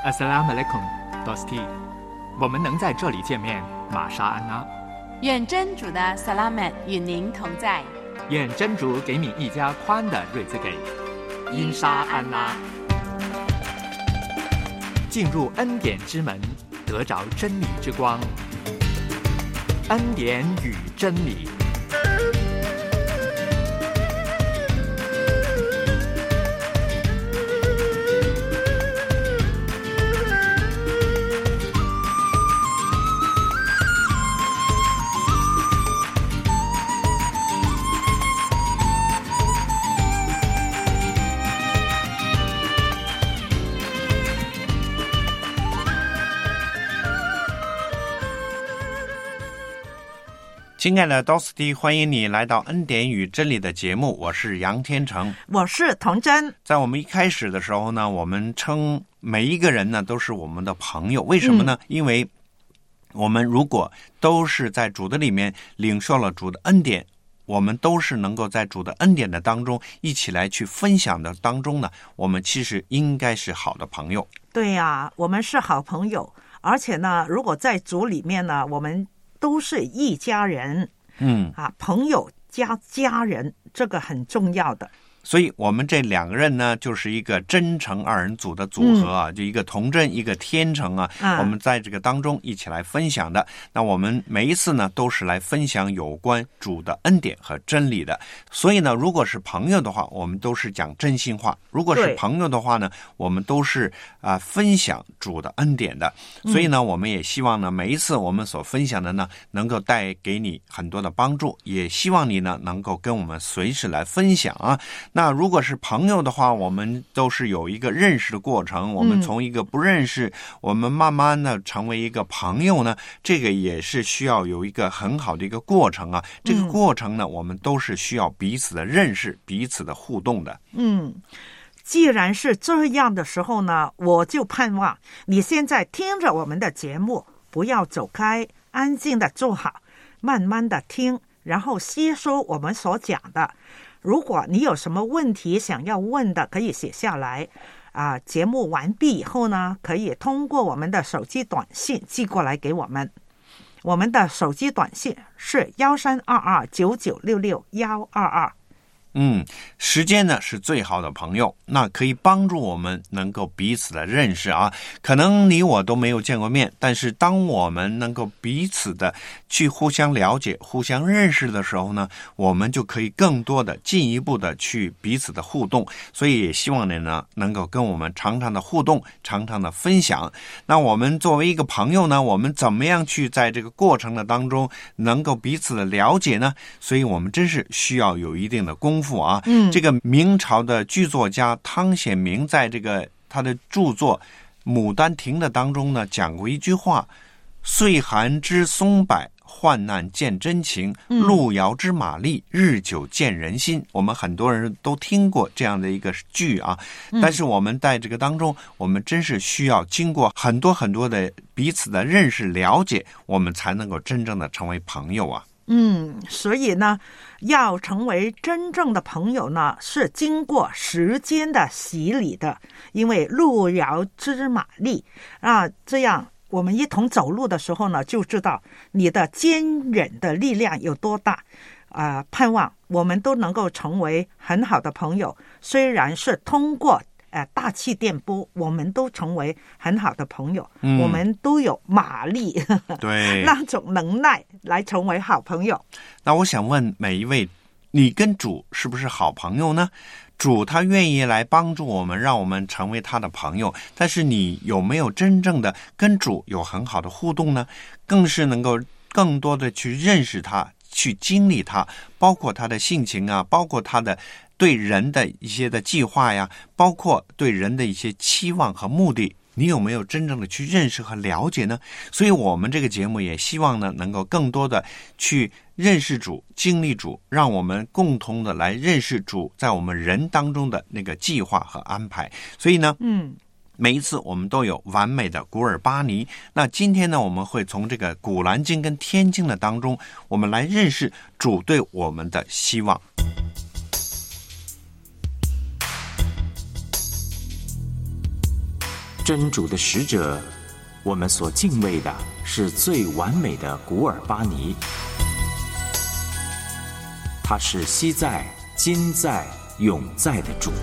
Assalamualaikum, Dosti。我们能在这里见面，玛莎安拉。 愿真主的萨拉曼与您同在。 愿真主给你一家宽的瑞兹给。因沙安拉。进入恩典之门，得着真理之光。恩典与真理。 亲爱的 Dosti， 欢迎你来到恩典与真理的节目，我是杨天成， 我是童真。 在我们一开始的时候呢，我们称每一个人呢都是我们的朋友，为什么呢？因为我们如果都是在主的里面领受了主的恩典，我们都是能够在主的恩典的当中一起来去分享的当中呢，我们其实应该是好的朋友。 对呀，我们是好朋友，而且呢，如果在主里面呢，我们都是一家人，朋友加家人，这个很重要的。 所以我们这两个人呢，就是一个真诚二人组的组合啊，就一个童真，一个天成啊。我们在这个当中一起来分享的。那我们每一次呢，都是来分享有关主的恩典和真理的。所以呢，如果是朋友的话，我们都是讲真心话；如果是朋友的话呢，我们都是分享主的恩典的。所以呢，我们也希望呢，每一次我们所分享的呢，能够带给你很多的帮助，也希望你呢，能够跟我们随时来分享啊。那如果是朋友的话，我们都是有一个认识的过程，我们从一个不认识，我们慢慢的成为一个朋友呢，这个也是需要有一个很好的一个过程啊。这个过程呢，我们都是需要彼此的认识，彼此的互动的。 既然是这样的时候呢，我就盼望你现在听着我们的节目，不要走开，安静的坐好，慢慢的听，然后吸收我们所讲的。如果你有什么问题想要问的，可以写下来。节目完毕以后呢，可以通过我们的手机短信寄过来给我们。我们的手机短信是132299662122。 时间呢是最好的朋友，那可以帮助我们能够彼此的认识啊。可能你我都没有见过面，但是当我们能够彼此的去互相了解、互相认识的时候呢，我们就可以更多的进一步的去彼此的互动。所以也希望你呢能够跟我们常常的互动，常常的分享。那我们作为一个朋友呢，我们怎么样去在这个过程的当中能够彼此的了解呢？所以我们真是需要有一定的功夫啊。这个明朝的剧作家汤显明在这个他的著作《牡丹亭》的当中呢，讲过一句话：岁寒知松柏，患难见真情，路遥知马力，日久见人心。我们很多人都听过这样的一个剧啊，但是我们在这个当中，我们真是需要经过很多很多的彼此的认识了解，我们才能够真正的成为朋友啊。 所以呢，要成为真正的朋友呢，是经过时间的洗礼的，因为路遥知马力这样我们一同走路的时候呢，就知道你的坚忍的力量有多大。盼望我们都能够成为很好的朋友，虽然是通过大气电波，我们都成为很好的朋友，我们都有马力， 对， 那种能耐来成为好朋友。 那我想问每一位，你跟主是不是好朋友呢？主他愿意来帮助我们，让我们成为他的朋友，但是你有没有真正的跟主有很好的互动呢？更是能够更多的去认识他，去经历他，包括他的性情啊，包括他的对人的一些的计划呀，包括对人的一些期望和目的，你有没有真正的去认识和了解呢？所以我们这个节目也希望呢，能够更多的去认识主，经历主，让我们共同的来认识主在我们人当中的那个计划和安排。所以呢，每一次我们都有完美的古尔巴尼。那今天呢，我们会从这个古兰经跟天经的当中，我们来认识主对我们的希望。 真主的使者，我们所敬畏的是最完美的古尔巴尼，他是昔在、今在、永在的主。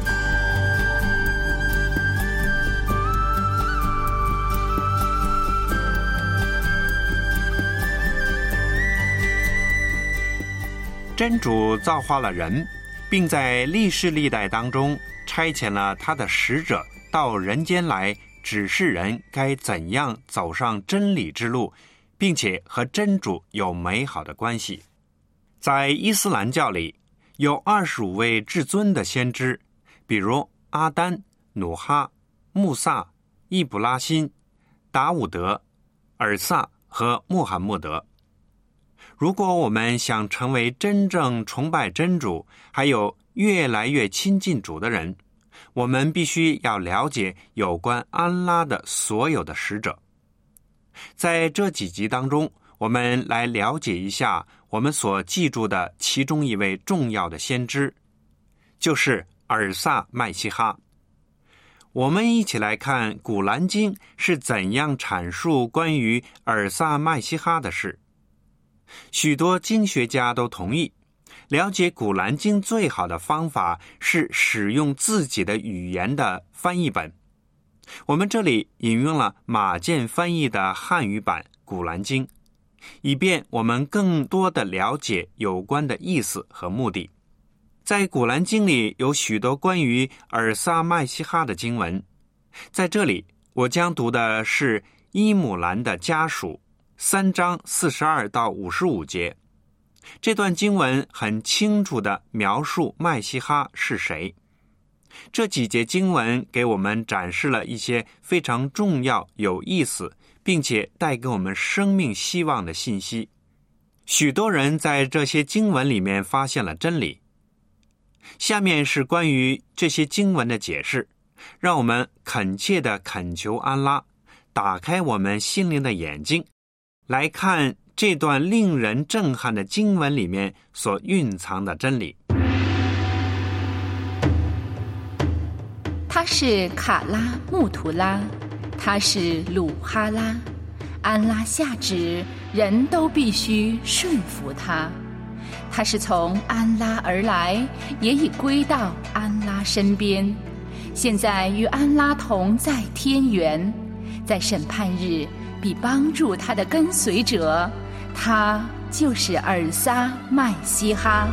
真主造化了人，并在历世历代当中差遣了他的使者到人间来，指示人该怎样走上真理之路，并且和真主有美好的关系。在伊斯兰教里，有25位至尊的先知，比如阿丹、努哈、穆萨、易卜拉欣、达伍德、尔萨和穆罕默德。如果我们想成为真正崇拜真主，还有越来越亲近主的人，我们必须要了解有关安拉的所有的使者。在这几集当中，我们来了解一下我们所记住的其中一位重要的先知，就是尔萨麦西哈。我们一起来看古兰经是怎样阐述关于尔萨麦西哈的事。许多经学家都同意，了解古兰经最好的方法是使用自己的语言的翻译本。我们这里引用了马建翻译的汉语版古兰经，以便我们更多的了解有关的意思和目的。在古兰经里有许多关于尔萨麦西哈的经文，在这里我将读的是伊姆兰的家属3章42到55节。这段经文很清楚地描述麦西哈是谁。这几节经文给我们展示了一些非常重要、有意思，并且带给我们生命希望的信息。许多人在这些经文里面发现了真理。下面是关于这些经文的解释，让我们恳切地恳求安拉打开我们心灵的眼睛，来看这段令人震撼的经文里面所蕴藏的真理。 他是卡拉木图拉，他是鲁哈拉，安拉下旨，人都必须顺服他。他是从安拉而来，也已归到安拉身边，现在与安拉同在天园，在审判日必帮助他的跟随者，他就是尔撒麦西哈。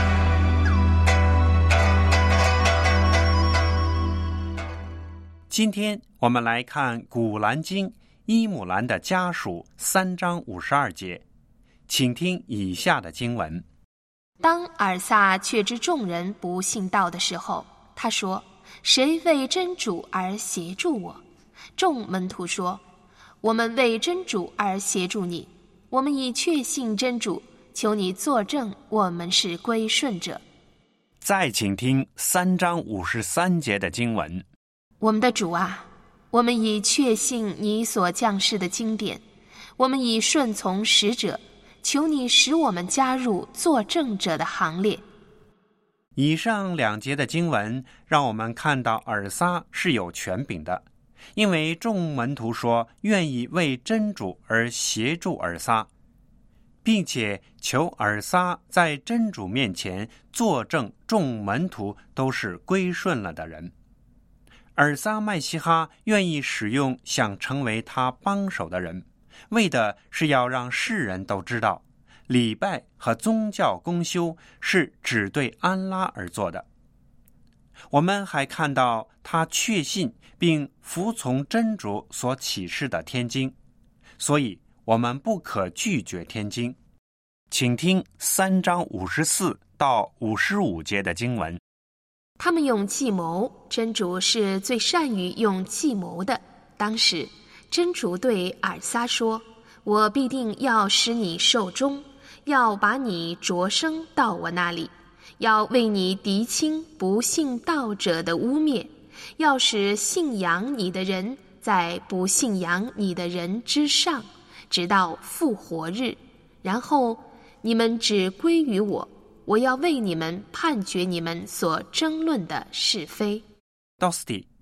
今天我们来看古兰经伊姆兰的家属3章52节，请听以下的经文。 当尔撒确知众人不信道的时候，他说：谁为真主而协助我？众门徒说：我们为真主而协助你，我们已确信真主，求你作证我们是归顺者。 再请听3章53节的经文。 我们的主啊，我们已确信你所降世的经典，我们已顺从使者，求你使我们加入作证者的行列。 以上2节的经文让我们看到尔撒是有权柄的，因为众门徒说愿意为真主而协助尔撒，并且求尔撒在真主面前作证众门徒都是归顺了的人。尔撒麦西哈愿意使用想成为他帮手的人，为的是要让世人都知道礼拜和宗教公修是只对安拉而做的。我们还看到他确信并服从真主所启示的天经，所以我们不可拒绝天经。请听3章54到55节的经文。 他们用计谋，真主是最善于用计谋的。当时真主对尔撒说：我必定要使你受终，要把你擢升到我那里，要为你涤清不信道者的污蔑，要使信仰你的人在不信仰你的人之上，直到复活日，然后你们只归于我，我要为你们判决你们所争论的是非。 Dosti，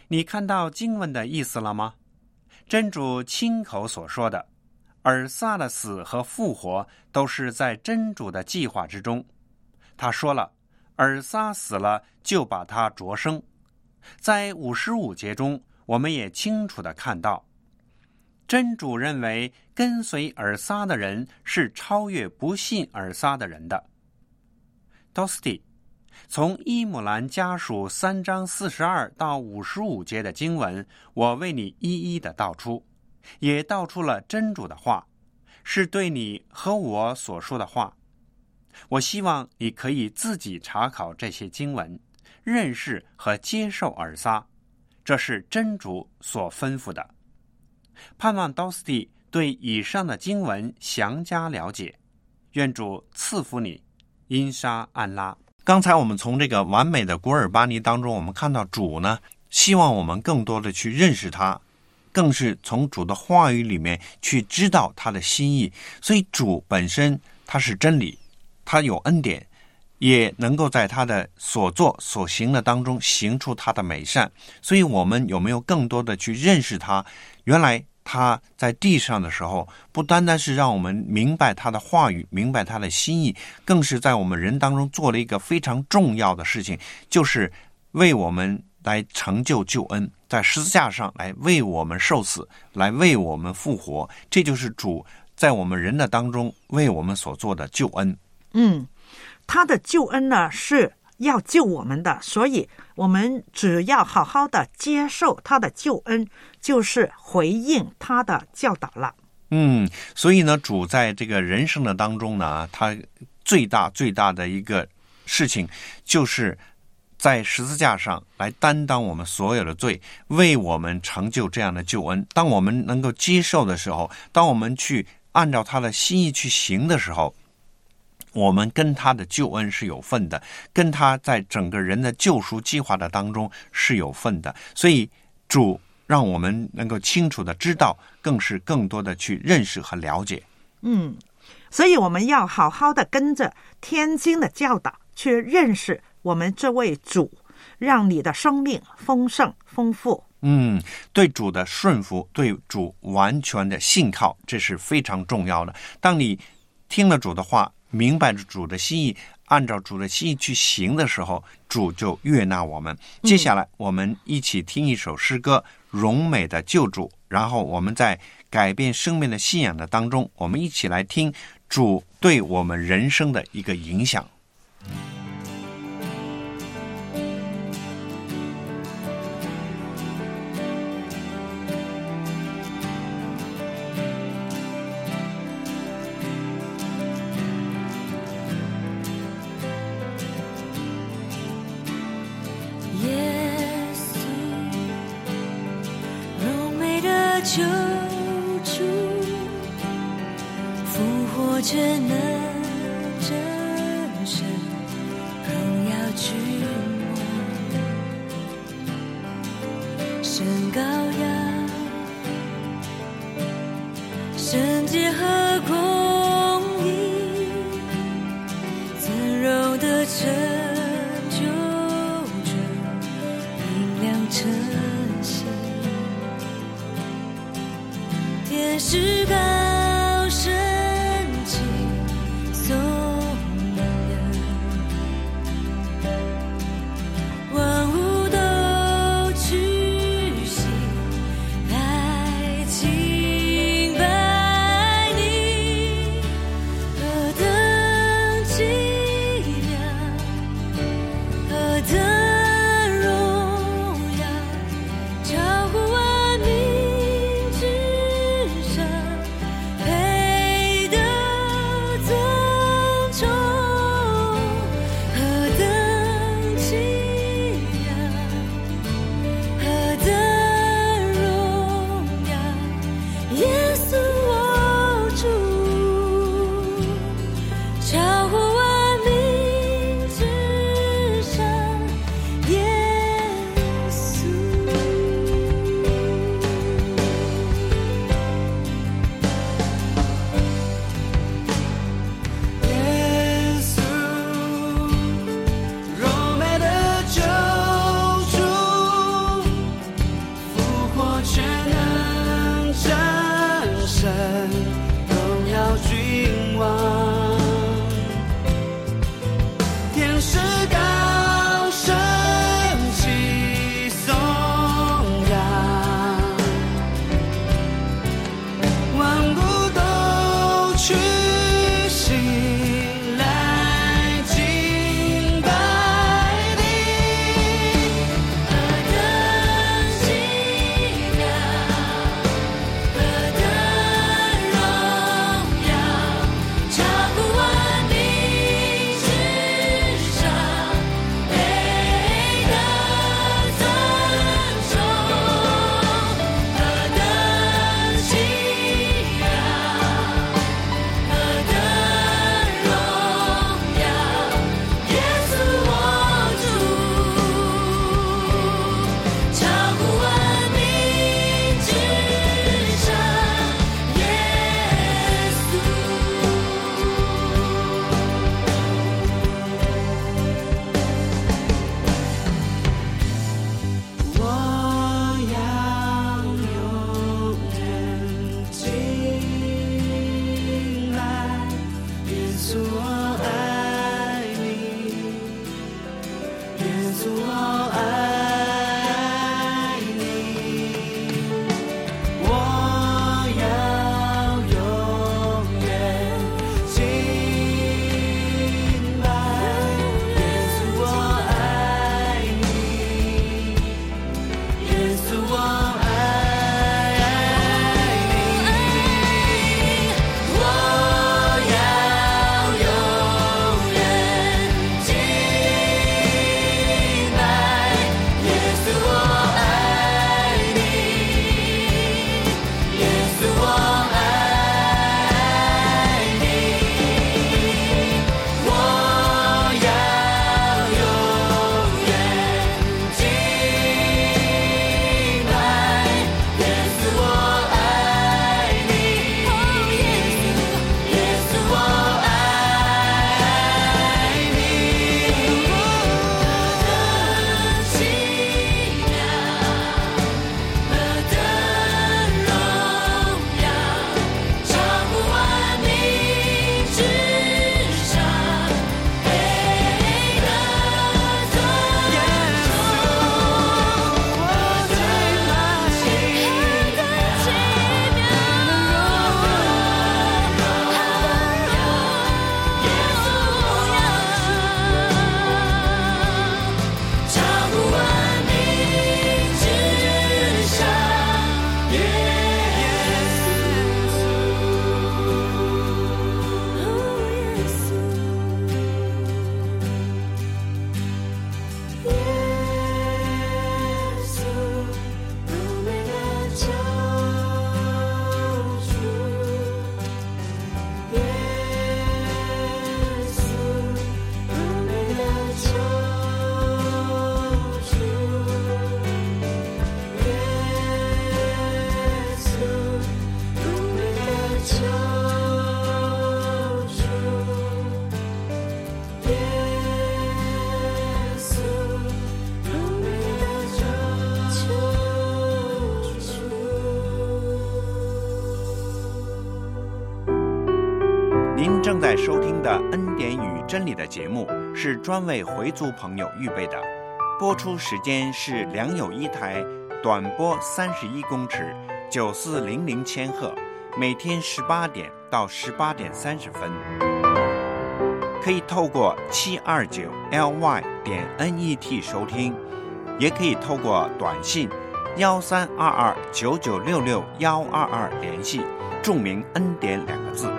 你看到经文的意思了吗？真主亲口所说的，尔撒的死和复活都是在真主的计划之中。他说了，尔撒死了就把他擢升。在55节中，我们也清楚地看到，真主认为跟随尔撒的人是超越不信尔撒的人的。Dosti从伊姆兰家属3章42到55节的经文，我为你一一的道出，也道出了真主的话，是对你和我所说的话。我希望你可以自己查考这些经文，认识和接受尔撒，这是真主所吩咐的。盼望 Dosti 对以上的经文详加了解，愿主赐福你，因沙安拉。刚才我们从这个完美的古尔巴尼当中，我们看到主呢，希望我们更多的去认识他，更是从主的话语里面去知道他的心意。所以主本身他是真理，他有恩典，也能够在他的所做所行的当中行出他的美善。所以我们有没有更多的去认识他？原来他在地上的时候，不单单是让我们明白他的话语，明白他的心意，更是在我们人当中做了一个非常重要的事情，就是为我们来成就救恩，在十字架上来为我们受死，来为我们复活。这就是主在我们人的当中为我们所做的救恩。 他的救恩呢是要救我们的，所以我们只要好好的接受他的救恩，就是回应他的教导了。 所以呢，主在这个人生的当中呢，他最大的一个事情，就是在十字架上来担当我们所有的罪，为我们成就这样的救恩。当我们能够接受的时候，当我们去按照他的心意去行的时候，我们跟他的救恩是有份的，跟他在整个人的救赎计划的当中是有份的。所以主让我们能够清楚的知道，更是更多的去认识和了解。 所以我们要好好的跟着天经的教导去认识我们这位主，让你的生命丰盛丰富。 对主的顺服，对主完全的信靠，这是非常重要的。当你听了主的话，明白主的心意，按照主的心意去行的时候，主就悦纳我们。接下来我们一起听一首诗歌，荣美的救主，然后我们在改变生命的信仰的当中，我们一起来听主对我们人生的一个影响。 救主复活却能战胜荣耀君王，神羔羊，圣洁和公义，尊荣的成就者，明亮晨曦，天使高声敬颂扬，万物都屈膝来敬拜你，何等凄凉，何等荣耀，超乎万民之上， 您正在收听的恩典与真理的节目是专为回族朋友预备的，播出时间是良友一台短波31公尺9400千赫，每天18点到18点30分。可以透过729LY.net 收听，也可以透过短信132299662122联系，注明恩典2个字。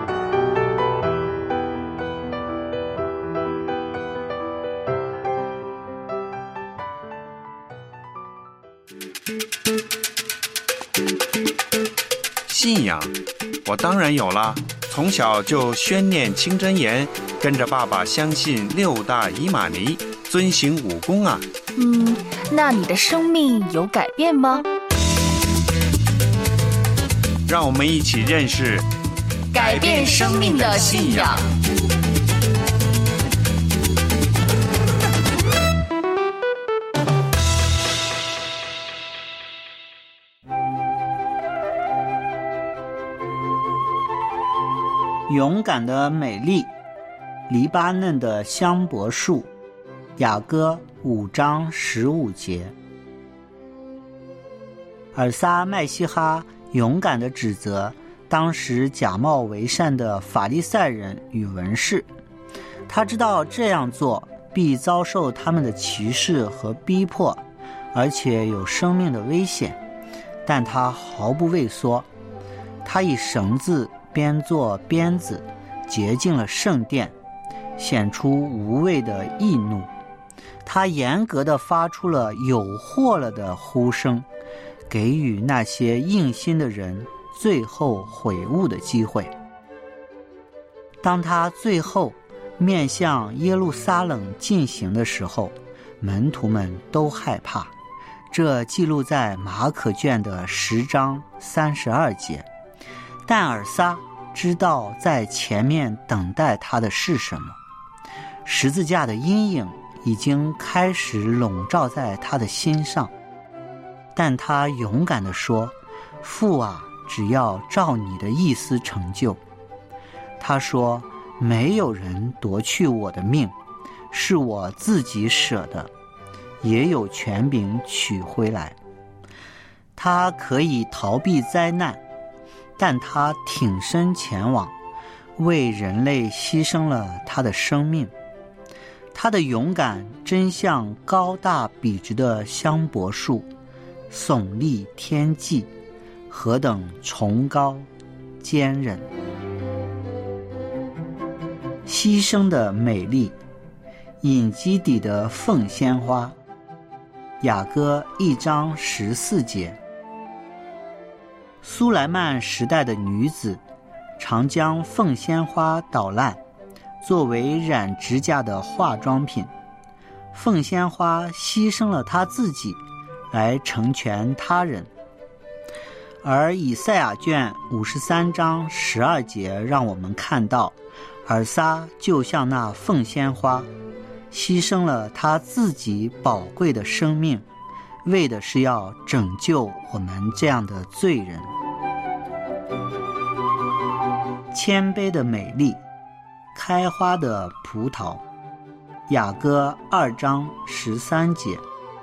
信仰我当然有了，从小就宣念清真言，跟着爸爸相信6大以马尼，遵行5功啊。 那你的生命有改变吗？ 让我们一起认识改变生命的信仰。 勇敢的美丽，黎巴嫩的香柏树，雅歌5章15节。尔撒麦西哈勇敢地指责当时假冒为善的法利赛人与文士，他知道这样做必遭受他们的歧视和逼迫，而且有生命的危险，但他毫不畏缩。他以绳子编作鞭子，洁净了圣殿，显出无畏的义怒。他严格地发出了有祸了的呼声，给予那些硬心的人最后悔悟的机会。当他最后面向耶路撒冷进行的时候，门徒们都害怕。这记录在马可卷的10章32节。但尔撒知道在前面等待他的是什么，十字架的阴影已经开始笼罩在他的心上，但他勇敢地说：父啊，只要照你的意思成就。他说：没有人夺去我的命，是我自己舍的， 也有权柄取回来。他可以逃避灾难，但他挺身前往，为人类牺牲了他的生命。他的勇敢真像高大笔直的香柏树，耸立天际，何等崇高坚韧！牺牲的美丽，隐基底的凤仙花。雅歌1章14节。苏莱曼时代的女子常将凤仙花捣烂，作为染指甲的化妆品。凤仙花牺牲了她自己，来成全他人。而以赛亚卷53章12节让我们看到，尔撒就像那凤仙花，牺牲了他自己宝贵的生命，为的是要拯救我们这样的罪人。谦卑的美丽，开花的葡萄。雅歌2章13节。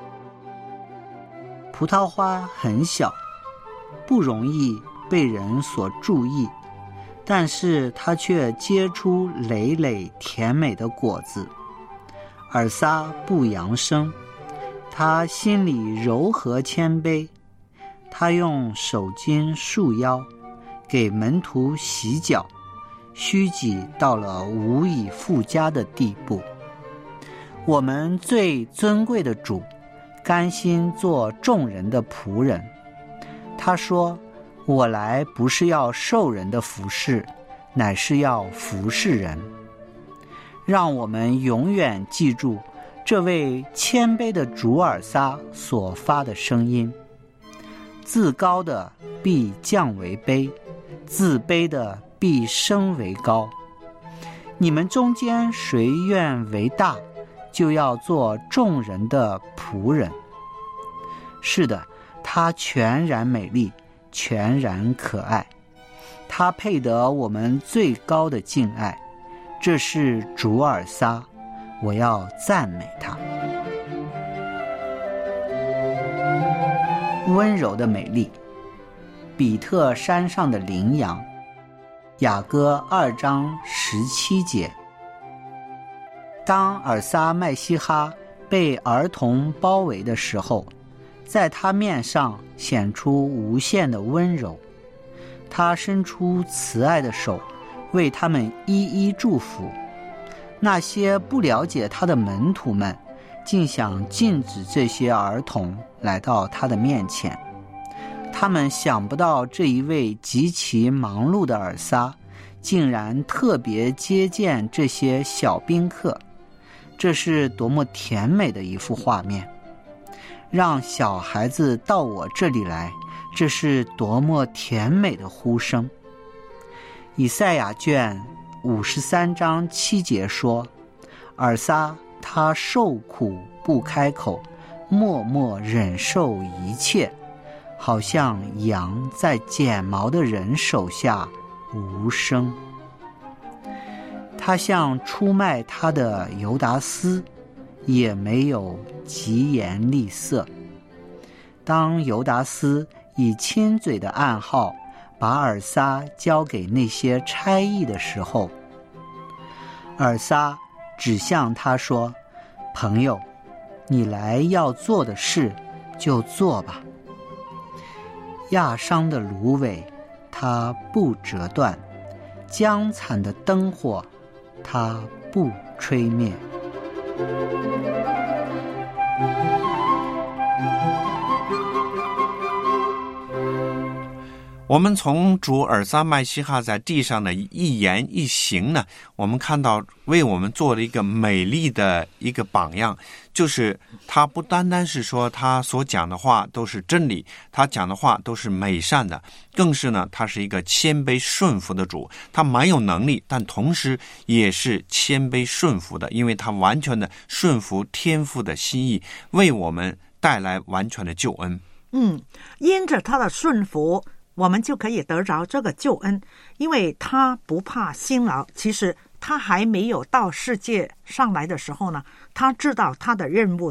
葡萄花很小，不容易被人所注意，但是它却结出累累甜美的果子。尔撒不扬声，他心里柔和谦卑，他用手巾束腰，给门徒洗脚，虚己到了无以复加的地步。我们最尊贵的主，甘心做众人的仆人。他说，我来不是要受人的服侍，乃是要服侍人。让我们永远记住这位谦卑的主尔撒所发的声音。自高的必降为卑，自卑的必升为高。你们中间谁愿为大，就要做众人的仆人。是的，她全然美丽，全然可爱，她配得我们最高的敬爱。这是主尔撒，我要赞美他。温柔的美丽，比特山上的羚羊。雅歌2章17节。当尔撒麦希哈被儿童包围的时候，在他面上显出无限的温柔，他伸出慈爱的手，为他们一一祝福。那些不了解他的门徒们，竟想禁止这些儿童来到他的面前。他们想不到这一位极其忙碌的尔撒，竟然特别接见这些小宾客。这是多么甜美的一幅画面！让小孩子到我这里来，这是多么甜美的呼声！以赛亚卷53章7节说，尔撒他受苦不开口，默默忍受一切，好像羊在剪毛的人手下无声。他像出卖他的犹达斯，也没有疾言厉色。当犹达斯以亲嘴的暗号把尔撒交给那些差役的时候，尔撒只向他说，朋友，你来要做的事就做吧。压伤的芦苇他不折断，将残的灯火他不吹灭。 我们从主尔撒麦希哈在地上的一言一行呢，我们看到为我们做了一个美丽的一个榜样，就是他不单单是说他所讲的话都是真理，他讲的话都是美善的，更是呢他是一个谦卑顺服的主。他蛮有能力，但同时也是谦卑顺服的，因为他完全的顺服天父的心意，为我们带来完全的救恩。 因着他的顺服，我们就可以得着这个救恩，因为他不怕辛劳。其实他还没有到世界上来的时候呢，他知道他的任务的，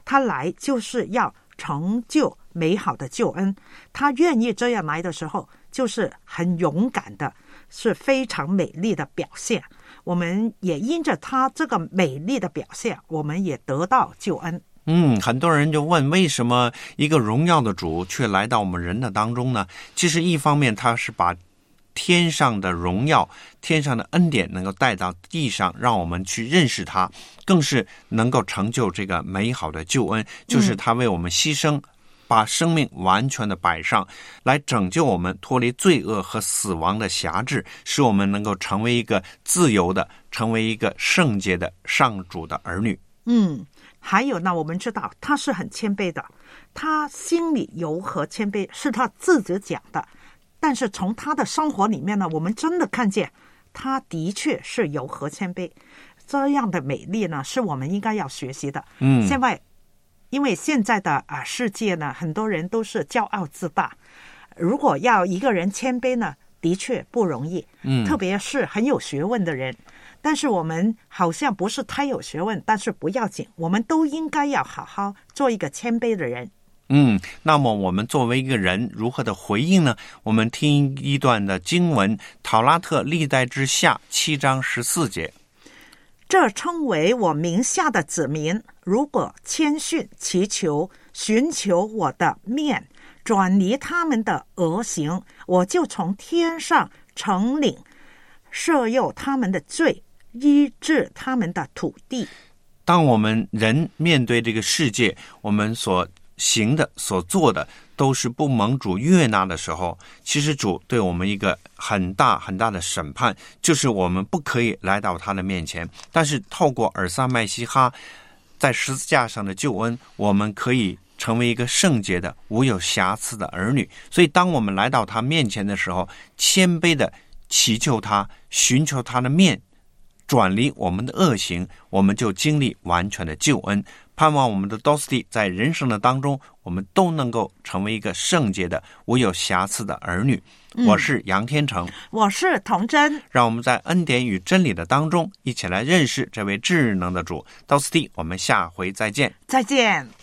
他来就是要成就美好的救恩。他愿意这样来的时候，就是很勇敢的，是非常美丽的表现。我们也因着他这个美丽的表现，我们也得到救恩。 很多人就问，为什么一个荣耀的主却来到我们人的当中呢？其实一方面他是把天上的荣耀、天上的恩典能够带到地上，让我们去认识他，更是能够成就这个美好的救恩，就是他为我们牺牲，把生命完全的摆上来，拯救我们脱离罪恶和死亡的辖制，使我们能够成为一个自由的，成为一个圣洁的上主的儿女。 还有呢，我们知道他是很谦卑的，他心里柔和谦卑是他自己讲的，但是从他的生活里面呢，我们真的看见他的确是柔和谦卑，这样的美丽呢，是我们应该要学习的。因为现在的世界呢，很多人都是骄傲自大，如果要一个人谦卑呢，的确不容易，特别是很有学问的人。但是我们好像不是太有学问，但是不要紧，我们都应该要好好做一个谦卑的人。 那么我们作为一个人如何的回应呢？我们听一段的经文，讨拉特历代之下7章14节。 这称为我名下的子民，如果谦逊祈求，寻求我的面，转离他们的恶行，我就从天上惩领赦宥他们的罪，医治他们的土地。 当我们人面对这个世界，我们所行的所做的都是不蒙主悦纳的时候，其实主对我们一个很大很大的审判，就是我们不可以来到他的面前。但是透过尔撒麦西哈在十字架上的救恩，我们可以成为一个圣洁的无有瑕疵的儿女。所以当我们来到他面前的时候，谦卑的祈求他，寻求他的面，转离我们的恶行，我们就经历完全的救恩。盼望我们的 Dosty 在人生的当中，我们都能够成为一个圣洁的无有瑕疵的儿女。我是杨天成， 我是童真， 让我们在恩典与真理的当中一起来认识这位至能的主。Dosty，我们下回再见。 再见。